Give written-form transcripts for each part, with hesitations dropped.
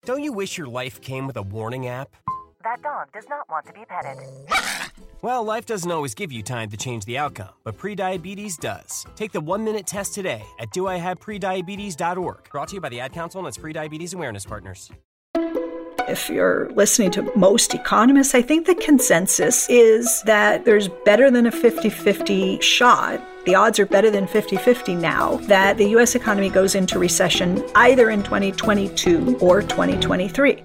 Don't you wish your life came with a warning app? That dog does not want to be petted. Well, life doesn't always give you time to change the outcome, but prediabetes does. Take the 1-minute test today at doihaveprediabetes.org. Brought to you by the Ad Council and its Prediabetes Awareness Partners. If you're listening to most economists, I think the consensus is that there's better than a 50-50 shot. The odds are better than 50-50 now that the U.S. economy goes into recession either in 2022 or 2023.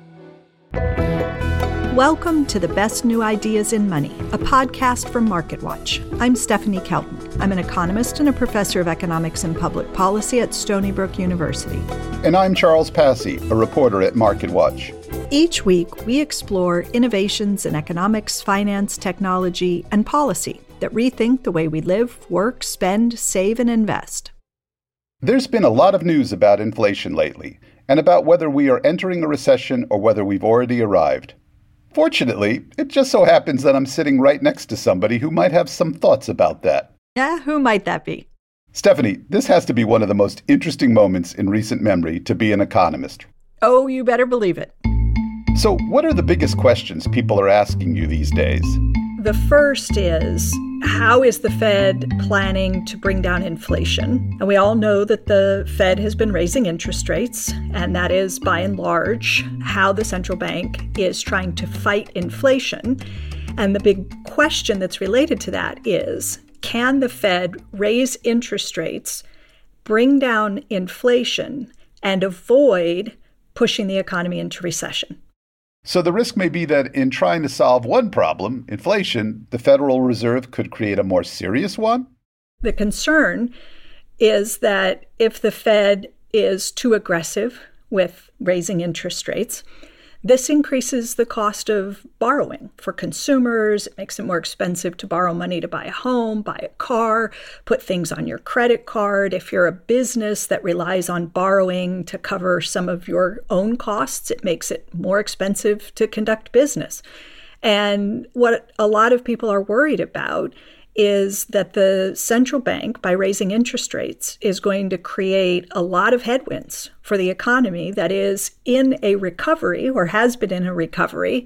Welcome to the Best New Ideas in Money, a podcast from MarketWatch. I'm Stephanie Kelton. I'm an economist and a professor of economics and public policy at Stony Brook University. And I'm Charles Passy, a reporter at MarketWatch. Each week, we explore innovations in economics, finance, technology, and policy that rethink the way we live, work, spend, save, and invest. There's been a lot of news about inflation lately, and about whether we are entering a recession or whether we've already arrived. Fortunately, it just so happens that I'm sitting right next to somebody who might have some thoughts about that. Yeah, who might that be? Stephanie, this has to be one of the most interesting moments in recent memory to be an economist. Oh, you better believe it. So, what are the biggest questions people are asking you these days? The first is, how is the Fed planning to bring down inflation? And we all know that the Fed has been raising interest rates, and that is, by and large, how the central bank is trying to fight inflation. And the big question that's related to that is, can the Fed raise interest rates, bring down inflation, and avoid pushing the economy into recession? So the risk may be that in trying to solve one problem, inflation, the Federal Reserve could create a more serious one? The concern is that if the Fed is too aggressive with raising interest rates, this increases the cost of borrowing for consumers. It makes it more expensive to borrow money to buy a home, buy a car, put things on your credit card. If you're a business that relies on borrowing to cover some of your own costs, it makes it more expensive to conduct business. And what a lot of people are worried about is that the central bank, by raising interest rates, is going to create a lot of headwinds for the economy that is in a recovery or has been in a recovery.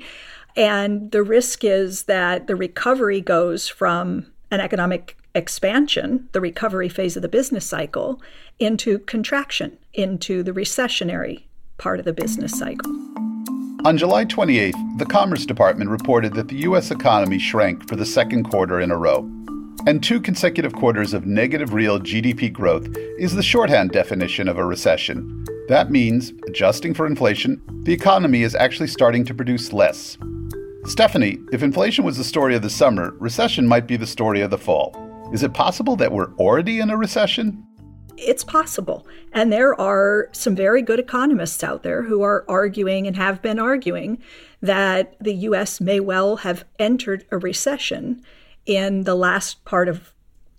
And the risk is that the recovery goes from an economic expansion, the recovery phase of the business cycle, into contraction, into the recessionary part of the business cycle. On July 28th, the Commerce Department reported that the U.S. economy shrank for the second quarter in a row. And 2 consecutive quarters of negative real GDP growth is the shorthand definition of a recession. That means, adjusting for inflation, the economy is actually starting to produce less. Stephanie, if inflation was the story of the summer, recession might be the story of the fall. Is it possible that we're already in a recession? It's possible. And there are some very good economists out there who are arguing and have been arguing that the U.S. may well have entered a recession in the last part of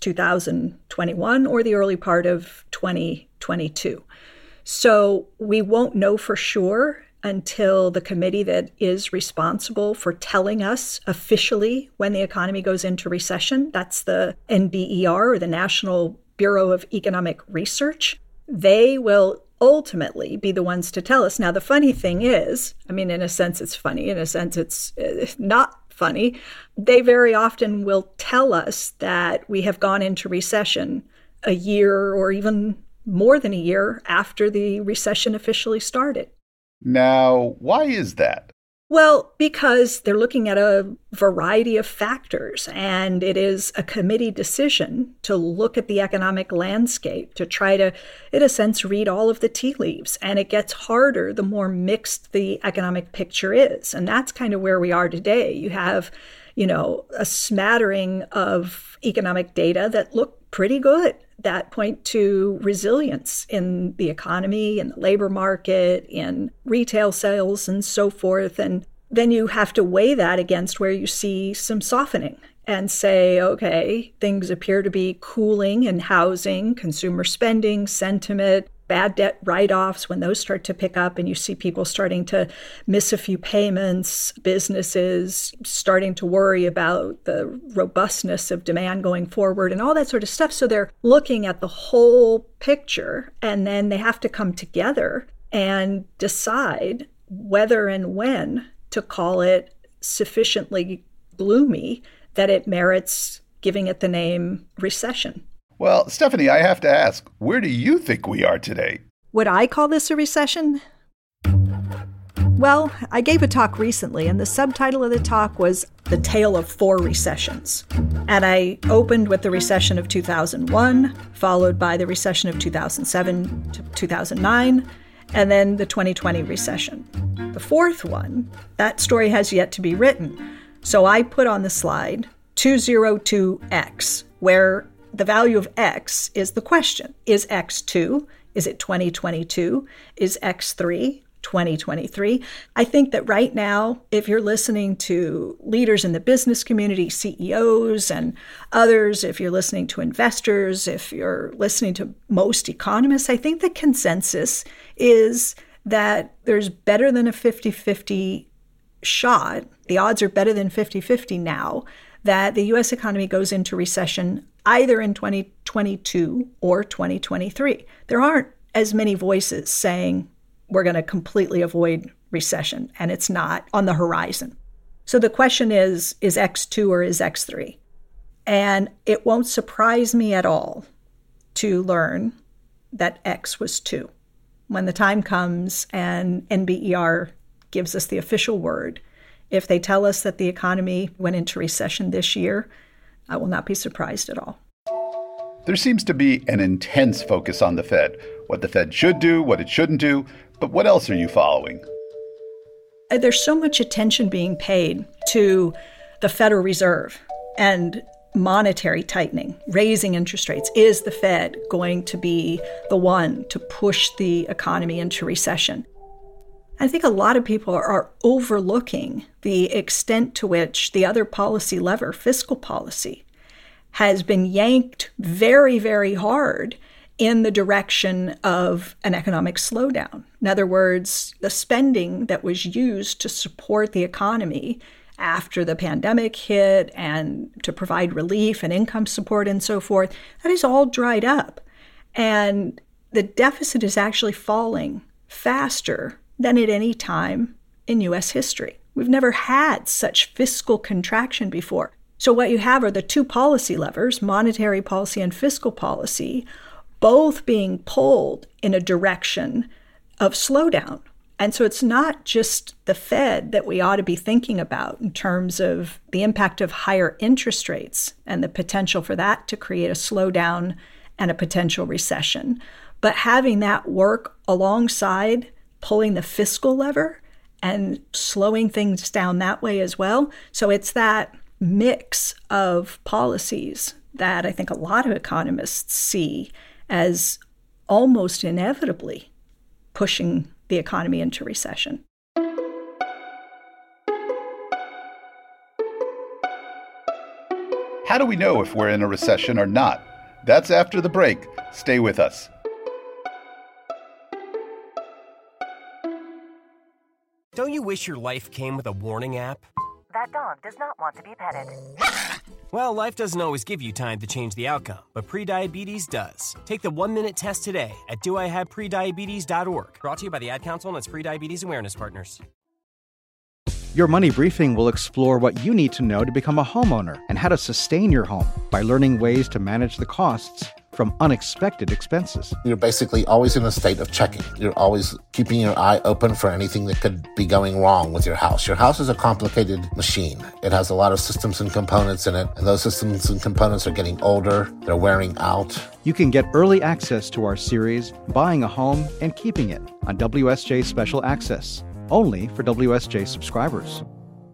2021 or the early part of 2022. So we won't know for sure until the committee that is responsible for telling us officially when the economy goes into recession, that's the NBER, or the National Bureau of Economic Research, they will ultimately be the ones to tell us. Now, the funny thing is, I mean, in a sense it's funny, in a sense it's not funny. They very often will tell us that we have gone into recession a year or even more than a year after the recession officially started. Now, why is that? Well, because they're looking at a variety of factors, and it is a committee decision to look at the economic landscape, to try to, in a sense, read all of the tea leaves. And it gets harder the more mixed the economic picture is. And that's kind of where we are today. You have, a smattering of economic data that look pretty good, that point to resilience in the economy, in the labor market, in retail sales, and so forth. And then you have to weigh that against where you see some softening and say, okay, things appear to be cooling in housing, consumer spending, sentiment, bad debt write-offs, when those start to pick up and you see people starting to miss a few payments, businesses starting to worry about the robustness of demand going forward and all that sort of stuff. So they're looking at the whole picture, and then they have to come together and decide whether and when to call it sufficiently gloomy that it merits giving it the name recession. Well, Stephanie, I have to ask, where do you think we are today? Would I call this a recession? Well, I gave a talk recently, and the subtitle of the talk was The Tale of Four Recessions. And I opened with the recession of 2001, followed by the recession of 2007 to 2009, and then the 2020 recession. The fourth one, that story has yet to be written. So I put on the slide 202X, where the value of X is the question. Is X 2? Is it 2022? Is X 3? 2023. I think that right now, if you're listening to leaders in the business community, CEOs and others, if you're listening to investors, if you're listening to most economists, I think the consensus is that there's better than a 50-50 shot. The odds are better than 50-50 now that the U.S. economy goes into recession either in 2022 or 2023. There aren't as many voices saying we're going to completely avoid recession, and it's not on the horizon. So the question is X2 or is X3? And it won't surprise me at all to learn that X was 2. When the time comes and NBER gives us the official word, if they tell us that the economy went into recession this year, I will not be surprised at all. There seems to be an intense focus on the Fed, what the Fed should do, what it shouldn't do. But what else are you following? There's so much attention being paid to the Federal Reserve and monetary tightening, raising interest rates. Is the Fed going to be the one to push the economy into recession? I think a lot of people are overlooking the extent to which the other policy lever, fiscal policy, has been yanked very, very hard in the direction of an economic slowdown. In other words, the spending that was used to support the economy after the pandemic hit and to provide relief and income support and so forth, that is all dried up. And the deficit is actually falling faster than at any time in U.S. history. We've never had such fiscal contraction before. So what you have are the two policy levers, monetary policy and fiscal policy, both being pulled in a direction of slowdown. And so it's not just the Fed that we ought to be thinking about in terms of the impact of higher interest rates and the potential for that to create a slowdown and a potential recession, but having that work alongside pulling the fiscal lever and slowing things down that way as well. So it's that mix of policies that I think a lot of economists see as almost inevitably pushing the economy into recession. How do we know if we're in a recession or not? That's after the break. Stay with us. Don't you wish your life came with a warning app? That dog does not want to be petted. Well, life doesn't always give you time to change the outcome, but prediabetes does. Take the 1-minute test today at doihaveprediabetes.org. Brought to you by the Ad Council and its Prediabetes Awareness Partners. Your Money Briefing will explore what you need to know to become a homeowner and how to sustain your home by learning ways to manage the costs from unexpected expenses. You're basically always in a state of checking. You're always keeping your eye open for anything that could be going wrong with your house. Your house is a complicated machine. It has a lot of systems and components in it, and those systems and components are getting older. They're wearing out. You can get early access to our series, Buying a Home and Keeping It, on WSJ Special Access, only for WSJ subscribers.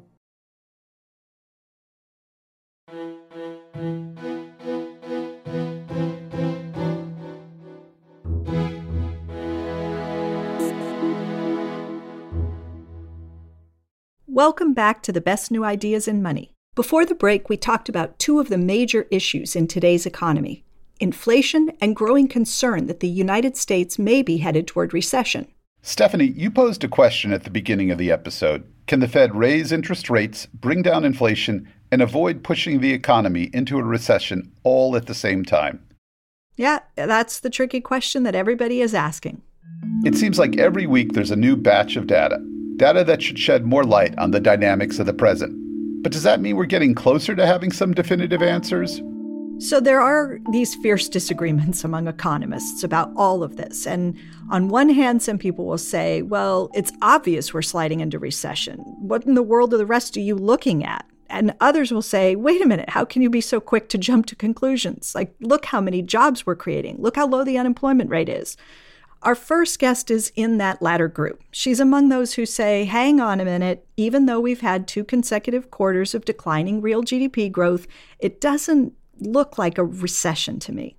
Welcome back to the best new ideas in money. Before the break, we talked about two of the major issues in today's economy: inflation and growing concern that the United States may be headed toward recession. Stephanie, you posed a question at the beginning of the episode. Can the Fed raise interest rates, bring down inflation, and avoid pushing the economy into a recession all at the same time? Yeah, that's the tricky question that everybody is asking. It seems like every week there's a new batch of data. data that should shed more light on the dynamics of the present. But does that mean we're getting closer to having some definitive answers? So there are these fierce disagreements among economists about all of this. And on one hand, some people will say, well, it's obvious we're sliding into recession. What in the world are the rest of you looking at? And others will say, wait a minute, how can you be so quick to jump to conclusions? Like, look how many jobs we're creating. Look how low the unemployment rate is. Our first guest is in that latter group. She's among those who say, hang on a minute, even though we've had 2 consecutive quarters of declining real GDP growth, it doesn't look like a recession to me.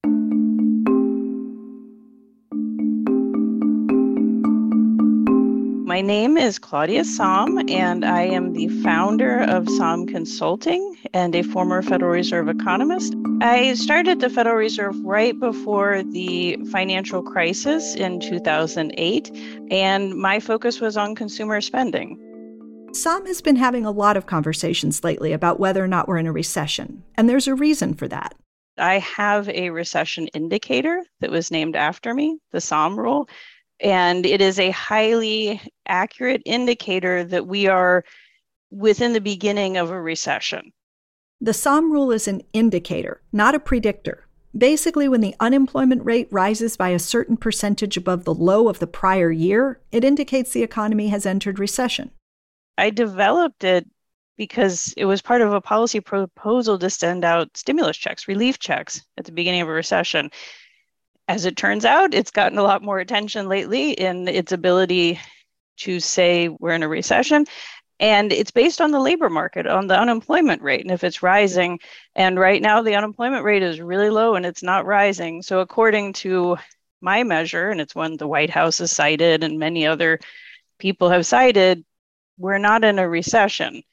My name is Claudia Sahm, and I am the founder of Sahm Consulting and a former Federal Reserve economist. I started the Federal Reserve right before the financial crisis in 2008, and my focus was on consumer spending. Sahm has been having a lot of conversations lately about whether or not we're in a recession, and there's a reason for that. I have a recession indicator that was named after me, the Sahm rule, and it is a highly accurate indicator that we are within the beginning of a recession. The Sahm rule is an indicator, not a predictor. Basically, when the unemployment rate rises by a certain percentage above the low of the prior year, it indicates the economy has entered recession. I developed it because it was part of a policy proposal to send out stimulus checks, relief checks at the beginning of a recession. As it turns out, it's gotten a lot more attention lately in its ability to say we're in a recession. And it's based on the labor market, on the unemployment rate, and if it's rising. And right now, the unemployment rate is really low and it's not rising. So according to my measure, and it's one the White House has cited and many other people have cited, we're not in a recession.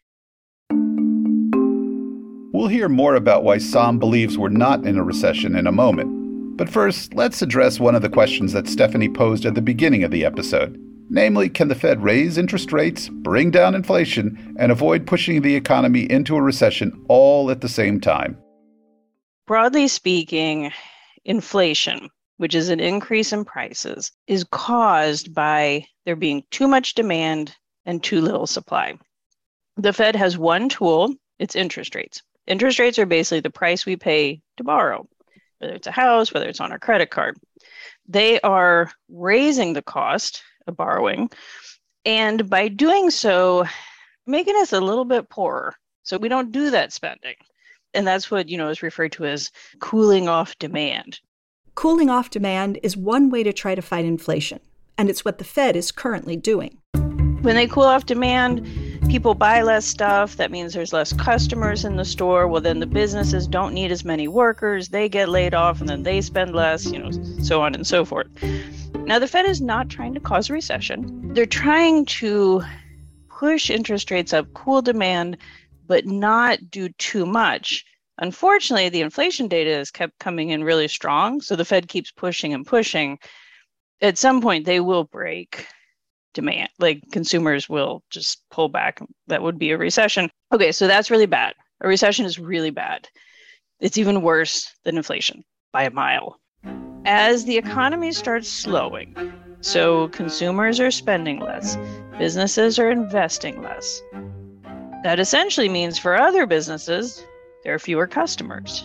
We'll hear more about why Sahm believes we're not in a recession in a moment. But first, let's address one of the questions that Stephanie posed at the beginning of the episode. Namely, can the Fed raise interest rates, bring down inflation, and avoid pushing the economy into a recession all at the same time? Broadly speaking, inflation, which is an increase in prices, is caused by there being too much demand and too little supply. The Fed has one tool, it's interest rates. Interest rates are basically the price we pay to borrow, whether it's a house, whether it's on our credit card. They are raising the cost of borrowing, and by doing so, making us a little bit poorer. So we don't do that spending. And that's what, is referred to as cooling off demand. Cooling off demand is one way to try to fight inflation, and it's what the Fed is currently doing. When they cool off demand, people buy less stuff. That means there's less customers in the store. Well, then the businesses don't need as many workers. They get laid off and then they spend less, so on and so forth. Now, the Fed is not trying to cause a recession. They're trying to push interest rates up, cool demand, but not do too much. Unfortunately, the inflation data has kept coming in really strong. So the Fed keeps pushing and pushing. At some point, they will break demand, like consumers will just pull back. That would be a recession. Okay, so that's really bad. A recession is really bad. It's even worse than inflation by a mile. As the economy starts slowing, so consumers are spending less, businesses are investing less. That essentially means for other businesses, there are fewer customers.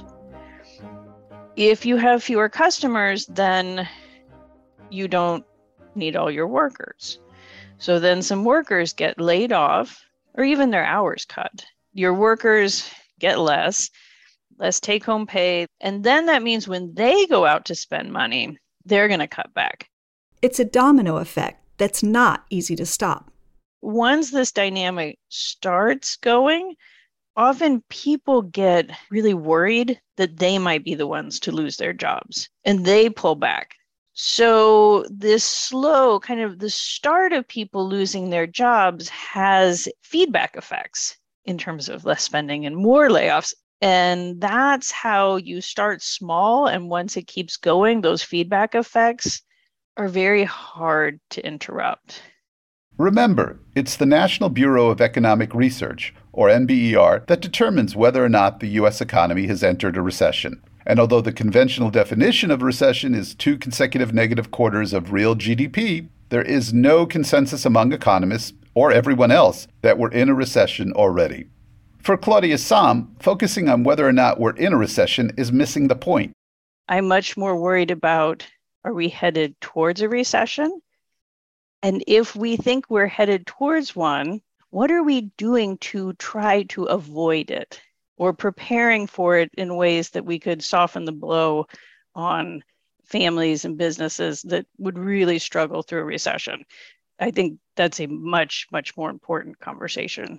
If you have fewer customers, then you don't need all your workers. So then some workers get laid off or even their hours cut. Your workers get less take-home pay. And then that means when they go out to spend money, they're going to cut back. It's a domino effect that's not easy to stop. Once this dynamic starts going, often people get really worried that they might be the ones to lose their jobs, and they pull back. So this slow kind of the start of people losing their jobs has feedback effects in terms of less spending and more layoffs. And that's how you start small. And once it keeps going, those feedback effects are very hard to interrupt. Remember, it's the National Bureau of Economic Research, or NBER, that determines whether or not the U.S. economy has entered a recession. And although the conventional definition of a recession is 2 consecutive negative quarters of real GDP, there is no consensus among economists or everyone else that we're in a recession already. For Claudia Sahm, focusing on whether or not we're in a recession is missing the point. I'm much more worried about, are we headed towards a recession? And if we think we're headed towards one, what are we doing to try to avoid it, or preparing for it in ways that we could soften the blow on families and businesses that would really struggle through a recession? I think that's a much, much more important conversation.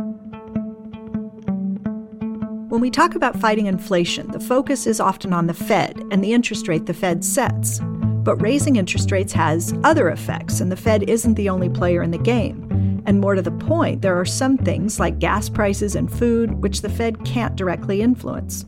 When we talk about fighting inflation, the focus is often on the Fed and the interest rate the Fed sets. But raising interest rates has other effects, and the Fed isn't the only player in the game. And more to the point, there are some things like gas prices and food which the Fed can't directly influence.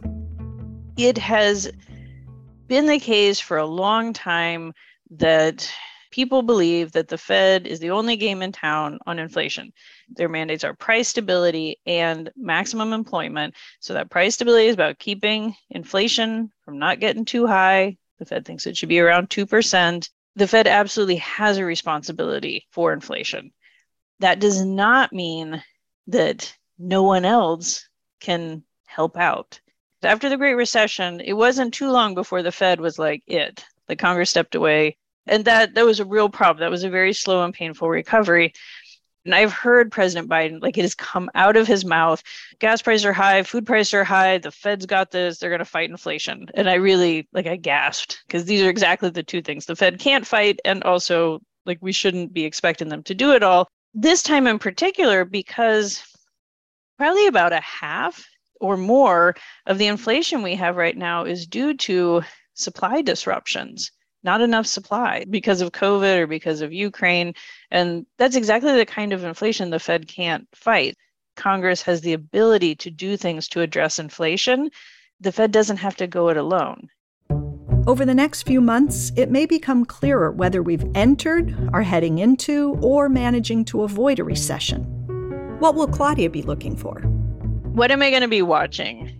It has been the case for a long time that people believe that the Fed is the only game in town on inflation. Their mandates are price stability and maximum employment. So that price stability is about keeping inflation from not getting too high. The Fed thinks it should be around 2%. The Fed absolutely has a responsibility for inflation. That does not mean that no one else can help out. After the Great Recession, it wasn't too long before the Fed was like it. The Congress stepped away. And that was a real problem. That was a very slow and painful recovery. And I've heard President Biden, it has come out of his mouth, gas prices are high, food prices are high, the Fed's got this, they're going to fight inflation. And I really, I gasped, because these are exactly the two things the Fed can't fight, and also, we shouldn't be expecting them to do it all. This time in particular, because probably about a half or more of the inflation we have right now is due to supply disruptions. Not enough supply because of COVID or because of Ukraine. And that's exactly the kind of inflation the Fed can't fight. Congress has the ability to do things to address inflation. The Fed doesn't have to go it alone. Over the next few months, it may become clearer whether we've entered, are heading into, or managing to avoid a recession. What will Claudia be looking for? What am I going to be watching?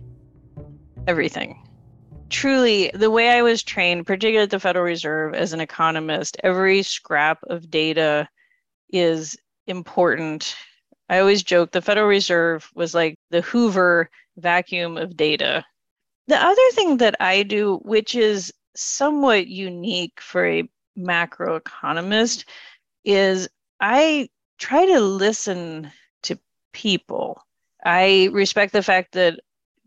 Everything. Truly, the way I was trained, particularly at the Federal Reserve as an economist, every scrap of data is important. I always joke the Federal Reserve was like the Hoover vacuum of data. The other thing that I do, which is somewhat unique for a macroeconomist, is I try to listen to people. I respect the fact that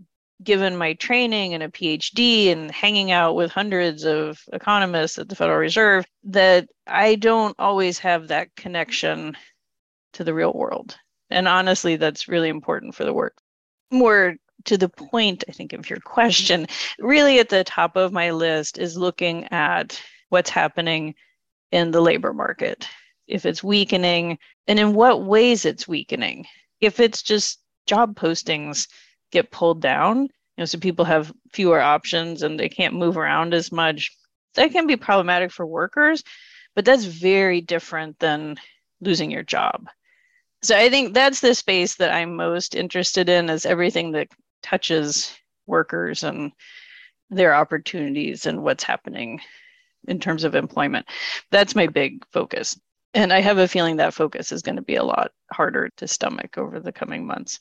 given my training and a PhD and hanging out with hundreds of economists at the Federal Reserve, that I don't always have that connection to the real world. And honestly, that's really important for the work. More to the point, I think, of your question, really at the top of my list is looking at what's happening in the labor market. If it's weakening, and in what ways it's weakening. If it's just job postings get pulled down, so people have fewer options and they can't move around as much, that can be problematic for workers, but that's very different than losing your job. So I think that's the space that I'm most interested in, is everything that touches workers and their opportunities and what's happening in terms of employment. That's my big focus. And I have a feeling that focus is going to be a lot harder to stomach over the coming months.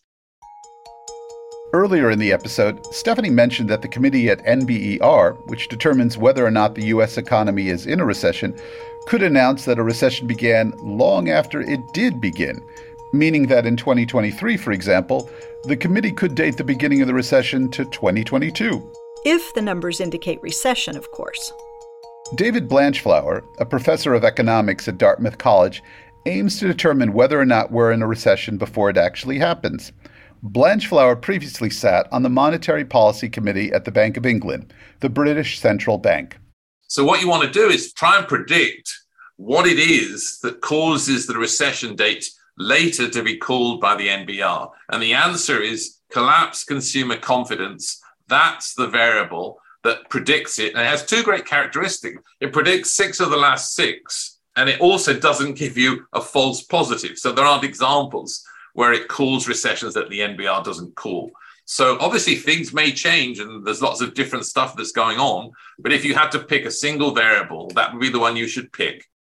Earlier in the episode, Stephanie mentioned that the committee at NBER, which determines whether or not the U.S. economy is in a recession, could announce that a recession began long after it did begin, meaning that in 2023, for example, the committee could date the beginning of the recession to 2022. If the numbers indicate recession, of course. David Blanchflower, a professor of economics at Dartmouth College, aims to determine whether or not we're in a recession before it actually happens. Blanchflower previously sat on the Monetary Policy Committee at the Bank of England, the British central bank. So what you want to do is try and predict what it is that causes the recession date later to be called by the NBR. And the answer is collapsed consumer confidence. That's the variable that predicts it. And it has two great characteristics. It predicts 6 of the last 6, and it also doesn't give you a false positive. So there aren't examples where it calls recessions that the NBR doesn't call. So obviously things may change and there's lots of different stuff that's going on. But if you had to pick a single variable, that would be the one you should pick.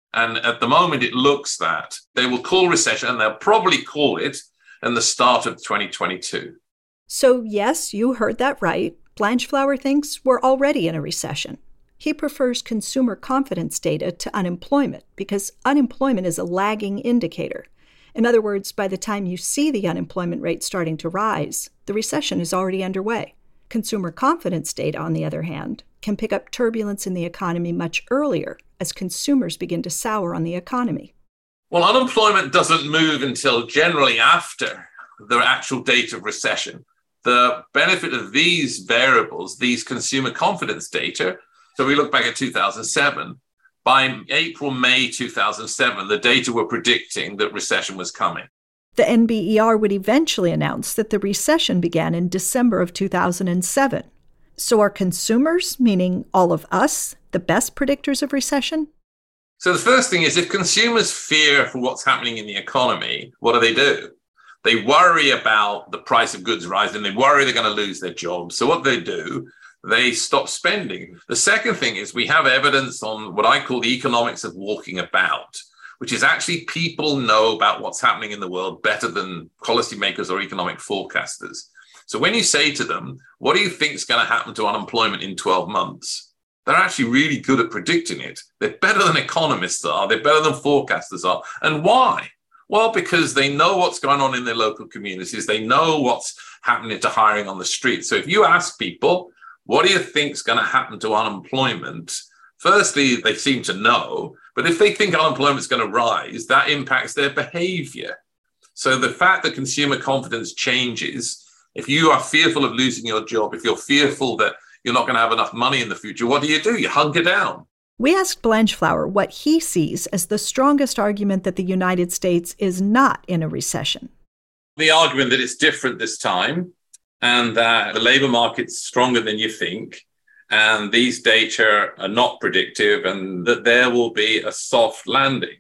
And at the moment, it looks that they will call recession, and they'll probably call it in the start of 2022. So yes, you heard that right. Blanchflower thinks we're already in a recession. He prefers consumer confidence data to unemployment because unemployment is a lagging indicator. In other words, by the time you see the unemployment rate starting to rise, the recession is already underway. Consumer confidence data, on the other hand, can pick up turbulence in the economy much earlier as consumers begin to sour on the economy. Well, unemployment doesn't move until generally after the actual date of recession. The benefit of these variables, these consumer confidence data, so we look back at 2007, by April, May 2007, the data were predicting that recession was coming. The NBER would eventually announce that the recession began in December of 2007. So are consumers, meaning all of us, the best predictors of recession? So the first thing is, if consumers fear for what's happening in the economy, what do? They worry about the price of goods rising. They worry they're going to lose their jobs. So what do, they stop spending. The second thing is we have evidence on what I call the economics of walking about, which is actually people know about what's happening in the world better than policymakers or economic forecasters. So when you say to them, what do you think is going to happen to unemployment in 12 months? They're actually really good at predicting it. They're better than economists are. They're better than forecasters are. And why? Well, because they know what's going on in their local communities. They know what's happening to hiring on the street. So if you ask people, what do you think is going to happen to unemployment? Firstly, they seem to know. But if they think unemployment is going to rise, that impacts their behavior. So the fact that consumer confidence changes, if you are fearful of losing your job, if you're fearful that you're not going to have enough money in the future, what do? You hunker down. We asked Blanchflower what he sees as the strongest argument that the United States is not in a recession. The argument that it's different this time and that the labor market's stronger than you think, and these data are not predictive, and that there will be a soft landing.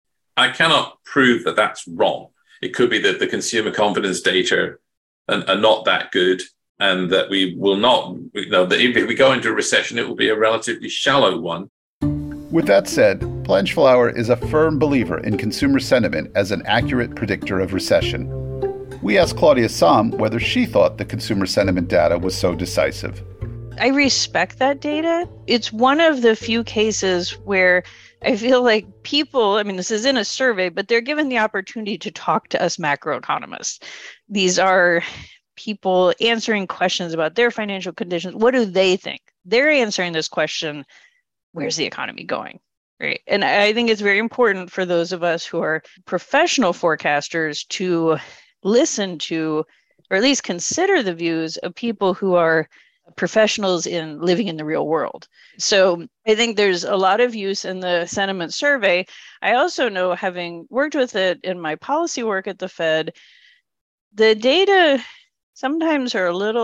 I cannot prove that that's wrong. It could be that the consumer confidence data are not that good, and that we will not, that if we go into a recession, it will be a relatively shallow one. With that said, Blanchflower is a firm believer in consumer sentiment as an accurate predictor of recession. We asked Claudia Sahm whether she thought the consumer sentiment data was so decisive. I respect that data. It's one of the few cases where I feel like people, this is in a survey, but they're given the opportunity to talk to us macroeconomists. These are people answering questions about their financial conditions. What do they think? They're answering this question, where's the economy going? Right. And I think it's very important for those of us who are professional forecasters to listen to, or at least consider the views of people who are professionals in living in the real world. So I think there's a lot of use in the sentiment survey. I also know, having worked with it in my policy work at the Fed, the data sometimes are you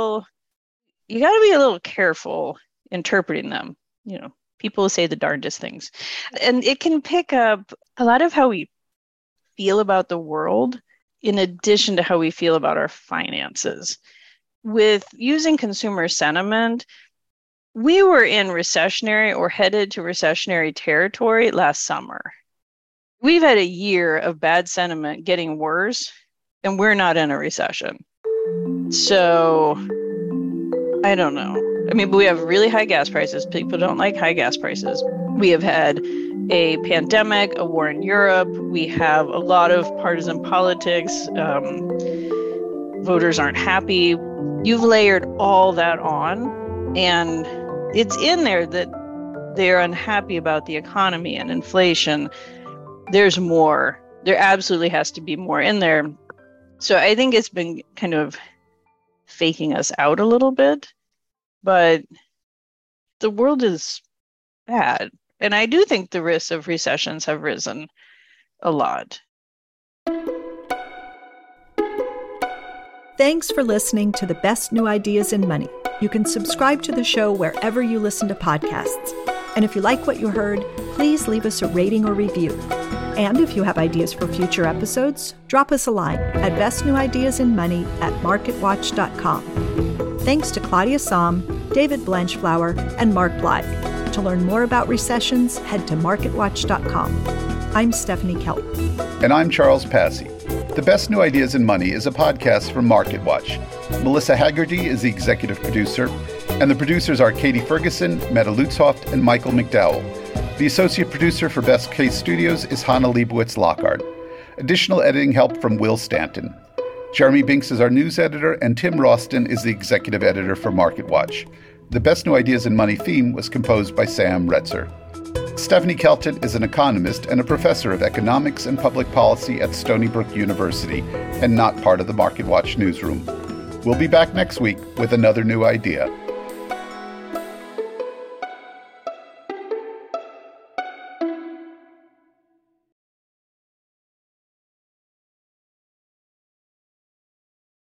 got to be a little careful interpreting them. People say the darndest things. And it can pick up a lot of how we feel about the world in addition to how we feel about our finances. With using consumer sentiment, we were in recessionary or headed to recessionary territory last summer. We've had a year of bad sentiment getting worse, and we're not in a recession. So, I don't know. But we have really high gas prices. People don't like high gas prices. We have had a pandemic, a war in Europe. We have a lot of partisan politics. Voters aren't happy. You've layered all that on, and it's in there that they're unhappy about the economy and inflation. There's more. There absolutely has to be more in there. So I think it's been kind of faking us out a little bit. But the world is bad. And I do think the risks of recessions have risen a lot. Thanks for listening to The Best New Ideas in Money. You can subscribe to the show wherever you listen to podcasts. And if you like what you heard, please leave us a rating or review. And if you have ideas for future episodes, drop us a line at bestnewideasinmoney@marketwatch.com. Thanks to Claudia Sahm, David Blanchflower, and Mark Blythe. To learn more about recessions, head to marketwatch.com. I'm Stephanie Kelp. And I'm Charles Passy. The Best New Ideas in Money is a podcast from MarketWatch. Melissa Haggerty is the executive producer, and the producers are Katie Ferguson, Meta Lutzhoft, and Michael McDowell. The associate producer for Best Case Studios is Hannah Leibowitz-Lockhart. Additional editing help from Will Stanton. Jeremy Binks is our news editor, and Tim Roston is the executive editor for MarketWatch. The Best New Ideas in Money theme was composed by Sam Retzer. Stephanie Kelton is an economist and a professor of economics and public policy at Stony Brook University and not part of the MarketWatch newsroom. We'll be back next week with another new idea.